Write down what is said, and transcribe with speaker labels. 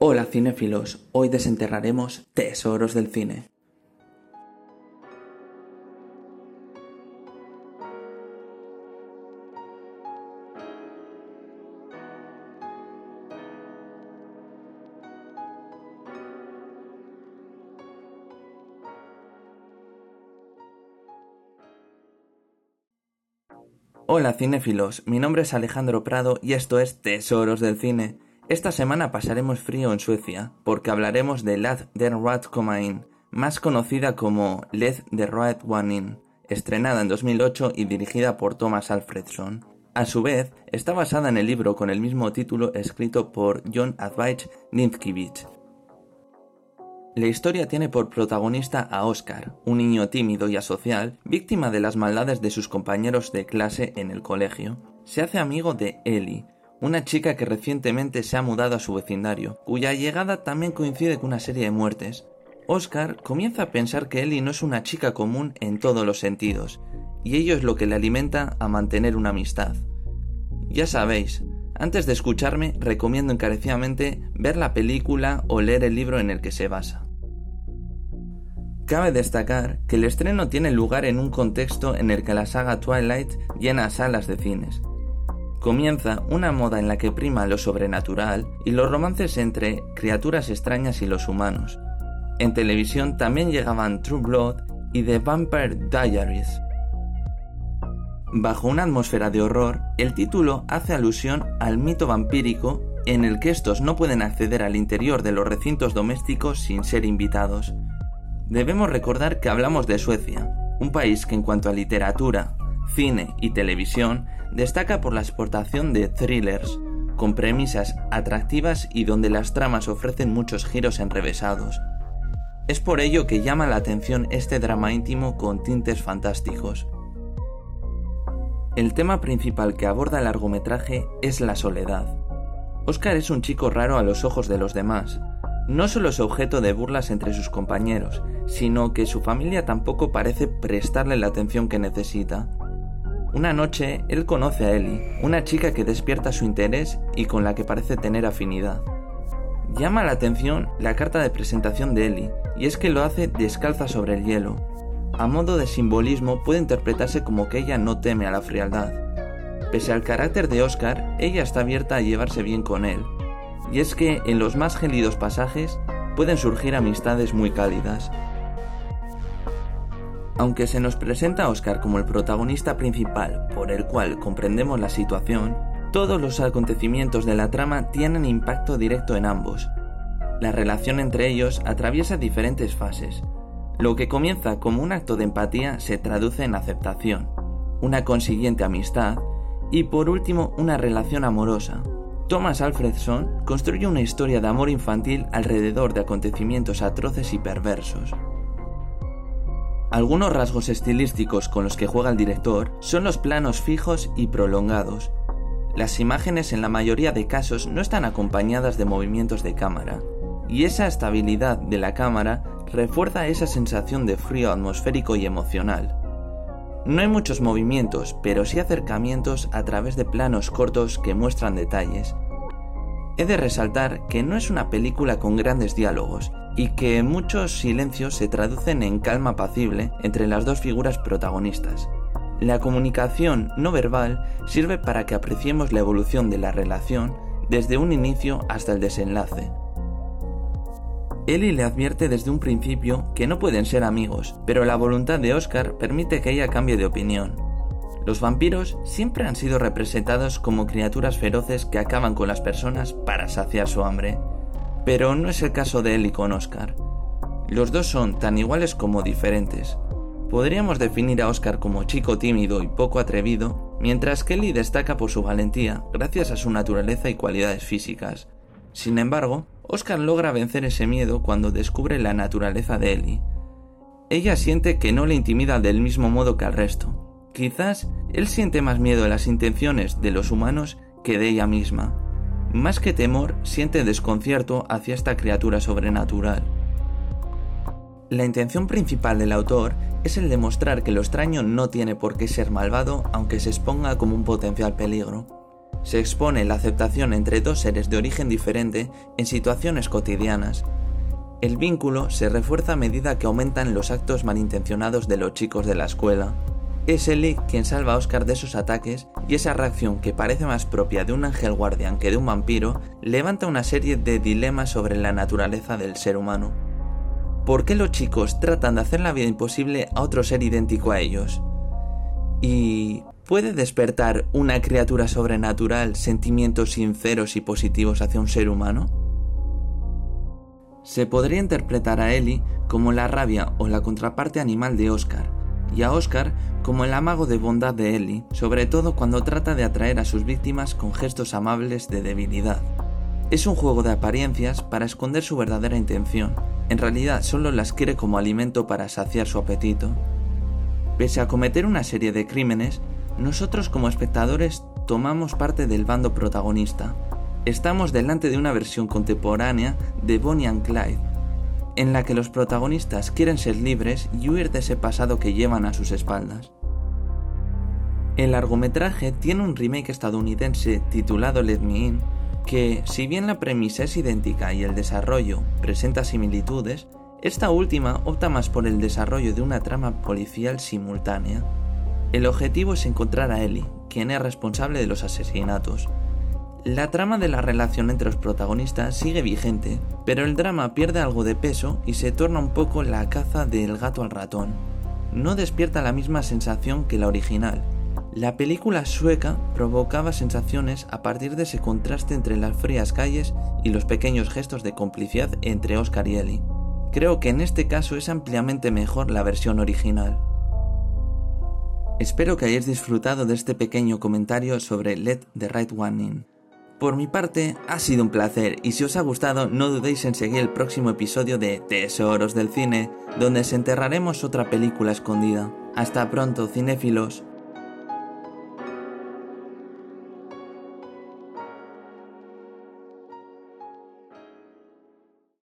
Speaker 1: Hola cinéfilos, hoy desenterraremos tesoros del cine. Hola cinéfilos, mi nombre es Alejandro Prado y esto es Tesoros del Cine. Esta semana pasaremos frío en Suecia, porque hablaremos de Let the Rat Come In, más conocida como Let the Right One In, estrenada en 2008 y dirigida por Thomas Alfredson. A su vez, está basada en el libro con el mismo título escrito por John Ajvide Nimzkevich. La historia tiene por protagonista a Oscar, un niño tímido y asocial, víctima de las maldades de sus compañeros de clase en el colegio. Se hace amigo de Ellie, una chica que recientemente se ha mudado a su vecindario, cuya llegada también coincide con una serie de muertes. Oscar comienza a pensar que Ellie no es una chica común en todos los sentidos, y ello es lo que le alimenta a mantener una amistad. Ya sabéis, antes de escucharme, recomiendo encarecidamente ver la película o leer el libro en el que se basa. Cabe destacar que el estreno tiene lugar en un contexto en el que la saga Twilight llena salas de cines. Comienza una moda en la que prima lo sobrenatural y los romances entre criaturas extrañas y los humanos. En televisión también llegaban True Blood y The Vampire Diaries. Bajo una atmósfera de horror, el título hace alusión al mito vampírico en el que estos no pueden acceder al interior de los recintos domésticos sin ser invitados. Debemos recordar que hablamos de Suecia, un país que en cuanto a literatura, cine y televisión destaca por la exportación de thrillers, con premisas atractivas y donde las tramas ofrecen muchos giros enrevesados. Es por ello que llama la atención este drama íntimo con tintes fantásticos. El tema principal que aborda el largometraje es la soledad. Oscar es un chico raro a los ojos de los demás. No solo es objeto de burlas entre sus compañeros, sino que su familia tampoco parece prestarle la atención que necesita. Una noche, él conoce a Ellie, una chica que despierta su interés y con la que parece tener afinidad. Llama la atención la carta de presentación de Ellie, y es que lo hace descalza sobre el hielo. A modo de simbolismo puede interpretarse como que ella no teme a la frialdad. Pese al carácter de Oscar, ella está abierta a llevarse bien con él. Y es que en los más gélidos pasajes pueden surgir amistades muy cálidas. Aunque se nos presenta a Oscar como el protagonista principal por el cual comprendemos la situación, todos los acontecimientos de la trama tienen impacto directo en ambos. La relación entre ellos atraviesa diferentes fases. Lo que comienza como un acto de empatía se traduce en aceptación, una consiguiente amistad y por último una relación amorosa. Thomas Alfredson construye una historia de amor infantil alrededor de acontecimientos atroces y perversos. Algunos rasgos estilísticos con los que juega el director son los planos fijos y prolongados. Las imágenes en la mayoría de casos no están acompañadas de movimientos de cámara, y esa estabilidad de la cámara refuerza esa sensación de frío atmosférico y emocional. No hay muchos movimientos, pero sí acercamientos a través de planos cortos que muestran detalles. He de resaltar que no es una película con grandes diálogos, y que muchos silencios se traducen en calma apacible entre las dos figuras protagonistas. La comunicación no verbal sirve para que apreciemos la evolución de la relación desde un inicio hasta el desenlace. Ellie le advierte desde un principio que no pueden ser amigos, pero la voluntad de Oscar permite que ella cambie de opinión. Los vampiros siempre han sido representados como criaturas feroces que acaban con las personas para saciar su hambre, pero no es el caso de Ellie con Oscar. Los dos son tan iguales como diferentes. Podríamos definir a Oscar como chico tímido y poco atrevido, mientras que Ellie destaca por su valentía gracias a su naturaleza y cualidades físicas. Sin embargo, Oscar logra vencer ese miedo cuando descubre la naturaleza de Ellie. Ella siente que no le intimida del mismo modo que al resto. Quizás él siente más miedo a las intenciones de los humanos que de ella misma. Más que temor, siente desconcierto hacia esta criatura sobrenatural. La intención principal del autor es el demostrar que lo extraño no tiene por qué ser malvado aunque se exponga como un potencial peligro. Se expone la aceptación entre dos seres de origen diferente en situaciones cotidianas. El vínculo se refuerza a medida que aumentan los actos malintencionados de los chicos de la escuela. Es Ellie quien salva a Oscar de esos ataques, y esa reacción, que parece más propia de un ángel guardián que de un vampiro, levanta una serie de dilemas sobre la naturaleza del ser humano. ¿Por qué los chicos tratan de hacer la vida imposible a otro ser idéntico a ellos? ¿Y puede despertar una criatura sobrenatural sentimientos sinceros y positivos hacia un ser humano? Se podría interpretar a Ellie como la rabia o la contraparte animal de Oscar, y a Oscar como el amago de bondad de Ellie, sobre todo cuando trata de atraer a sus víctimas con gestos amables de debilidad. Es un juego de apariencias para esconder su verdadera intención. En realidad solo las quiere como alimento para saciar su apetito. Pese a cometer una serie de crímenes, nosotros como espectadores tomamos parte del bando protagonista. Estamos delante de una versión contemporánea de Bonnie and Clyde, en la que los protagonistas quieren ser libres y huir de ese pasado que llevan a sus espaldas. El largometraje tiene un remake estadounidense titulado Let Me In, que, si bien la premisa es idéntica y el desarrollo presenta similitudes, esta última opta más por el desarrollo de una trama policial simultánea. El objetivo es encontrar a Ellie, quien es responsable de los asesinatos. La trama de la relación entre los protagonistas sigue vigente, pero el drama pierde algo de peso y se torna un poco la caza del gato al ratón. No despierta la misma sensación que la original. La película sueca provocaba sensaciones a partir de ese contraste entre las frías calles y los pequeños gestos de complicidad entre Oscar y Ellie. Creo que en este caso es ampliamente mejor la versión original. Espero que hayáis disfrutado de este pequeño comentario sobre Let the Right One In. Por mi parte, ha sido un placer, y si os ha gustado, no dudéis en seguir el próximo episodio de Tesoros del Cine, donde desenterraremos otra película escondida. Hasta pronto, cinéfilos.